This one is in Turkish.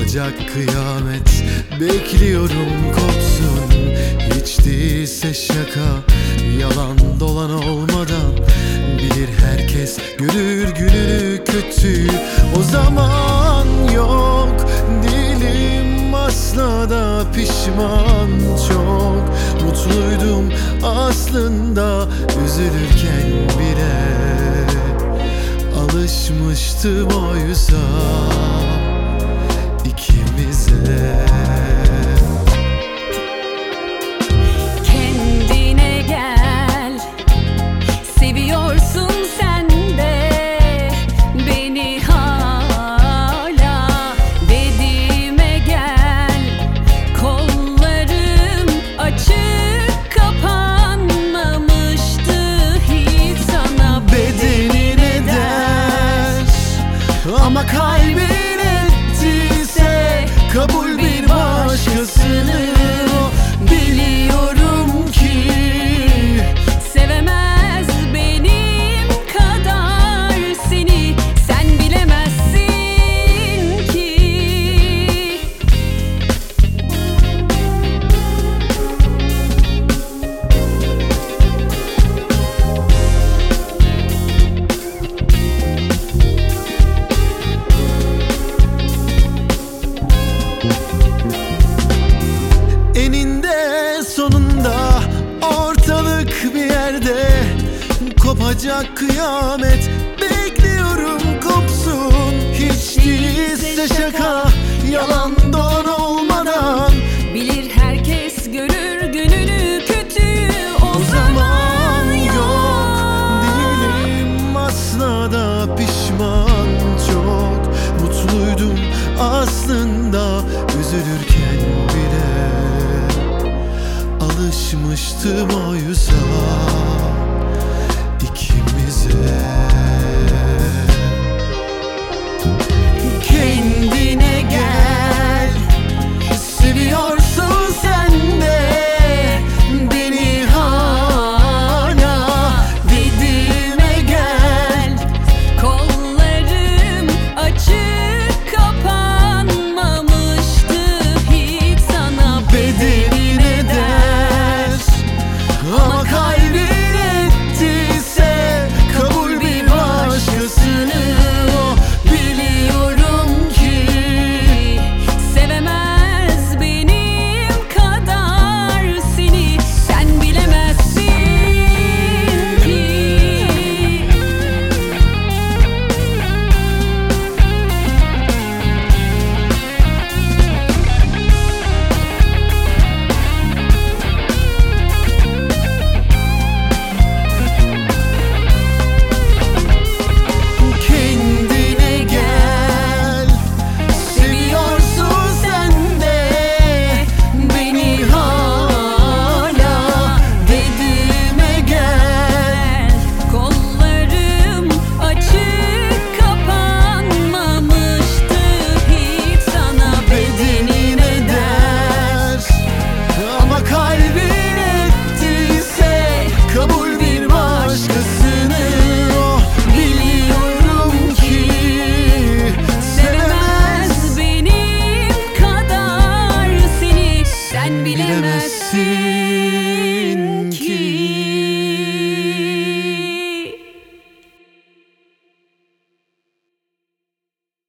Kopacak kıyamet, bekliyorum kopsun. Hiç değilse şaka, yalan dolan olmadan. Bilir herkes, görür gününü kötü. O zaman yok değilim, asla da pişman. Çok mutluydum aslında, üzülürken bile alışmıştım oysa ikimize. Kendine gel, seviyorsun sen de beni hala. Dediğime gel, kollarım açık kapanmamıştı hiç sana. Bedenine der ama kalbin ettiyse kabul bir başkasını. Biliyorum ki Sevemez benim kadar seni, sen bilemezsin ki. eninde sonunda ortalık bir yerde kopacak kıyamet, bekliyorum kopsun. Hiç değilse şaka, yalan dolan olmadan. Bilir herkes, görür gününü kötü. O Zaman zaman yok değilim, asla da pişman. Çok mutluydum aslında, üzülürken bile alışmıştım oysa ikimize.